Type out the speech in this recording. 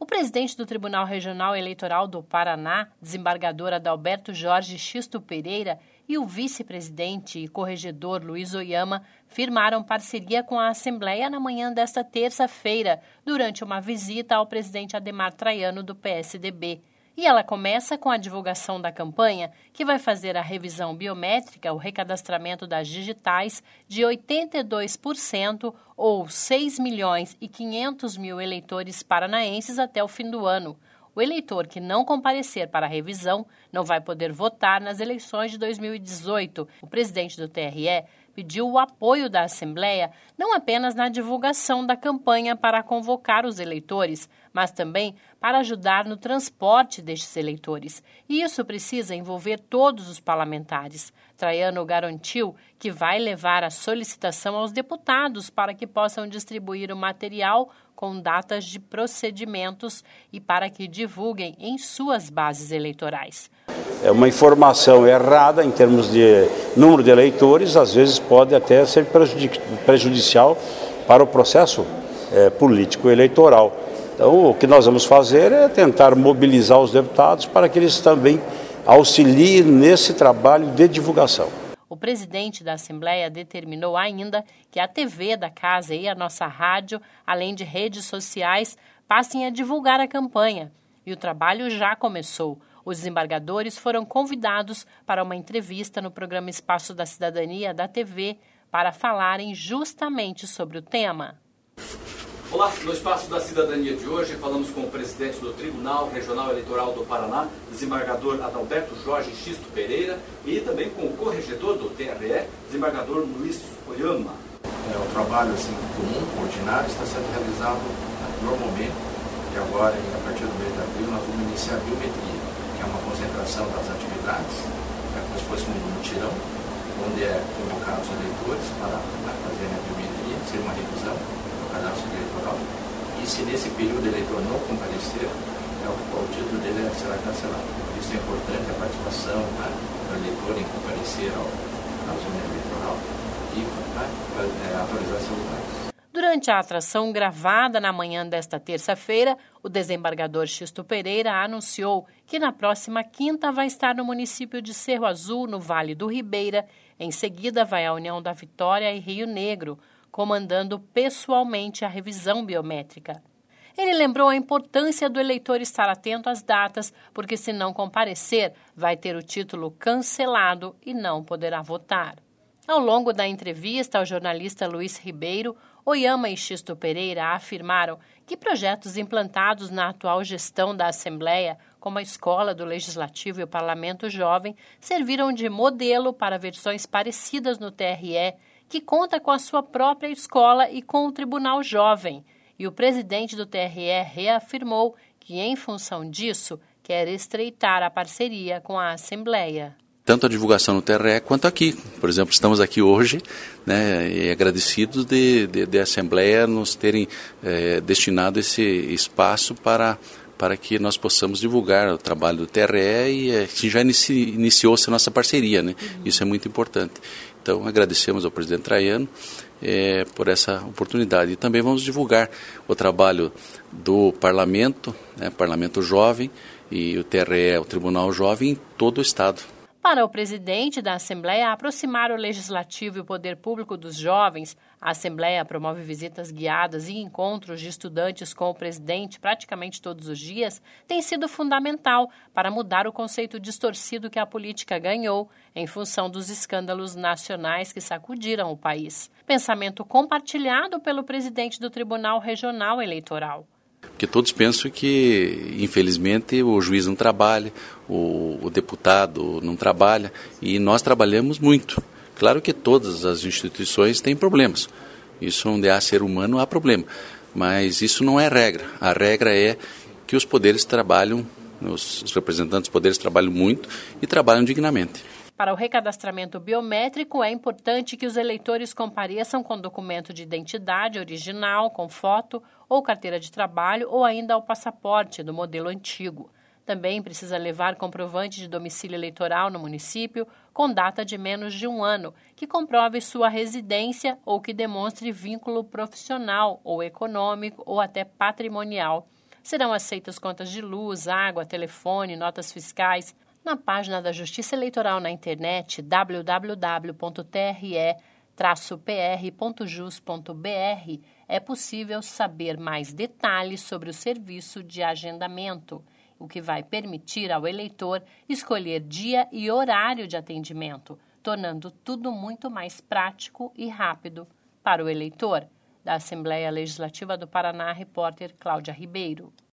O presidente do Tribunal Regional Eleitoral do Paraná, desembargador Adalberto Jorge Xisto Pereira, e o vice-presidente e corregedor Luiz Oyama firmaram parceria com a Assembleia na manhã desta terça-feira, durante uma visita ao presidente Adhemar Traiano, do PSDB. E ela começa com a divulgação da campanha, que vai fazer a revisão biométrica, o recadastramento das digitais, de 82% ou 6.500.000 eleitores paranaenses até o fim do ano. O eleitor que não comparecer para a revisão não vai poder votar nas eleições de 2018. O presidente do TRE pediu o apoio da Assembleia não apenas na divulgação da campanha para convocar os eleitores, mas também para ajudar no transporte destes eleitores. E isso precisa envolver todos os parlamentares. Traiano garantiu que vai levar a solicitação aos deputados para que possam distribuir o material com datas de procedimentos e para que divulguem em suas bases eleitorais. É uma informação errada em termos de número de eleitores, às vezes pode até ser prejudicial para o processo político eleitoral. Então, o que nós vamos fazer é tentar mobilizar os deputados para que eles também auxiliem nesse trabalho de divulgação. O presidente da Assembleia determinou ainda que a TV da casa e a nossa rádio, além de redes sociais, passem a divulgar a campanha. E o trabalho já começou. Os desembargadores foram convidados para uma entrevista no programa Espaço da Cidadania da TV para falarem justamente sobre o tema. Olá, no Espaço da Cidadania de hoje falamos com o presidente do Tribunal Regional Eleitoral do Paraná, desembargador Adalberto Jorge Xisto Pereira, e também com o corregedor do TRE, desembargador Luiz Oyama. O trabalho comum, ordinário, está sendo realizado normalmente, e agora, a partir do mês de abril, nós vamos iniciar a biometria, que é uma concentração das atividades, como se fosse um mutirão, onde é convocados os eleitores para fazerem a biometria, ser uma revisão do cadastro eleitoral, e se nesse período o eleitor não comparecer, o título dele será cancelado. Por isso é importante a participação do eleitor em comparecer à zona eleitoral e atualizar seus dados. Durante a atração gravada na manhã desta terça-feira, o desembargador Xisto Pereira anunciou que na próxima quinta vai estar no município de Cerro Azul, no Vale do Ribeira. Em seguida, vai à União da Vitória e Rio Negro, comandando pessoalmente a revisão biométrica. Ele lembrou a importância do eleitor estar atento às datas, porque se não comparecer, vai ter o título cancelado e não poderá votar. Ao longo da entrevista ao jornalista Luiz Ribeiro, Oyama e Xisto Pereira afirmaram que projetos implantados na atual gestão da Assembleia, como a Escola do Legislativo e o Parlamento Jovem, serviram de modelo para versões parecidas no TRE, que conta com a sua própria escola e com o Tribunal Jovem. E o presidente do TRE reafirmou que, em função disso, quer estreitar a parceria com a Assembleia. Tanto a divulgação no TRE quanto aqui. Por exemplo, estamos aqui hoje, e agradecidos de a Assembleia nos terem destinado esse espaço para que nós possamos divulgar o trabalho do TRE e assim já iniciou-se a nossa parceria, Isso é muito importante. Então, agradecemos ao presidente Traiano por essa oportunidade. E também vamos divulgar o trabalho do Parlamento, Parlamento Jovem e o TRE, o Tribunal Jovem, em todo o Estado. Para o presidente da Assembleia aproximar o Legislativo e o poder público dos jovens, a Assembleia promove visitas guiadas e encontros de estudantes com o presidente praticamente todos os dias, tem sido fundamental para mudar o conceito distorcido que a política ganhou em função dos escândalos nacionais que sacudiram o país. Pensamento compartilhado pelo presidente do Tribunal Regional Eleitoral. Porque todos pensam que, infelizmente, o juiz não trabalha, o deputado não trabalha, e nós trabalhamos muito. Claro que todas as instituições têm problemas. Isso, onde há ser humano, há problema. Mas isso não é regra. A regra é que os poderes trabalham, os representantes dos poderes trabalham muito e trabalham dignamente. Para o recadastramento biométrico, é importante que os eleitores compareçam com documento de identidade original, com foto ou carteira de trabalho ou ainda o passaporte do modelo antigo. Também precisa levar comprovante de domicílio eleitoral no município com data de menos de 1 ano, que comprove sua residência ou que demonstre vínculo profissional ou econômico ou até patrimonial. serão aceitas contas de luz, água, telefone, notas fiscais. Na página da Justiça Eleitoral na internet www.tre-pr.jus.br é possível saber mais detalhes sobre o serviço de agendamento, o que vai permitir ao eleitor escolher dia e horário de atendimento, tornando tudo muito mais prático e rápido para o eleitor. Da Assembleia Legislativa do Paraná, repórter Cláudia Ribeiro.